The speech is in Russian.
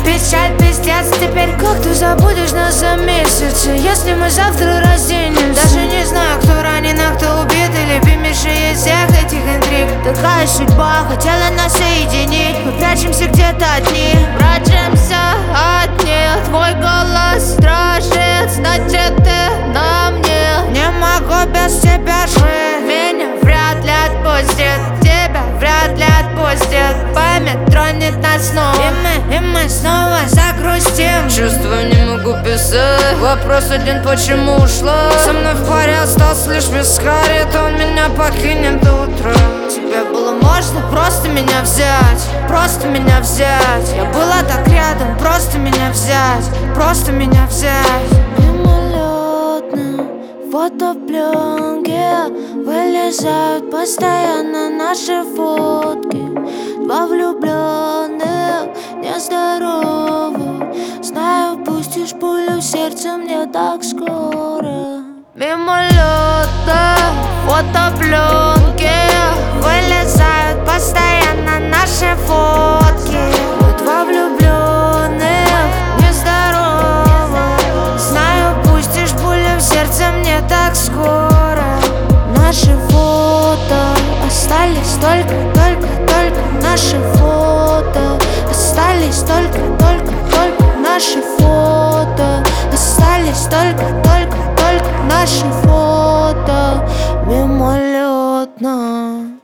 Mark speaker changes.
Speaker 1: печаль, пиздец. Теперь как ты забудешь нас за месяц, если мы завтра разденемся? Даже не знаю, кто ранен, а кто убит, и любимейший из всех этих интриг. Такая судьба хотела нас соединить. Мы прячемся где-то одни, прячемся одни. Твой голос дрожит, значит ты на мне. Не могу без тебя жить, меня вряд ли отпустит, тебя вряд ли отпустит. Память тронет нас снова, и мы снова загрустим.
Speaker 2: Чувства не могу писать, вопрос один: почему ушла? Со мной в паре остался лишь вискарь, он меня покинет до утра.
Speaker 1: Тебе было можно просто меня взять, просто меня взять. Я была так рядом, просто меня взять, просто меня взять. Мимолетно фотопленки вылезают постоянно наши фотки. Два влюбленных нездоровы. Знаю, пустишь пулю в сердце мне так скоро. Мимолетно фотопленки вылезают постоянно наши фотки. Два влюбленных нездоровы. Знаю, пустишь пулю в сердце мне так скоро. Наши фото остались только наши фото. Остались только наши фото. Остались только наши фото. Мимолетно.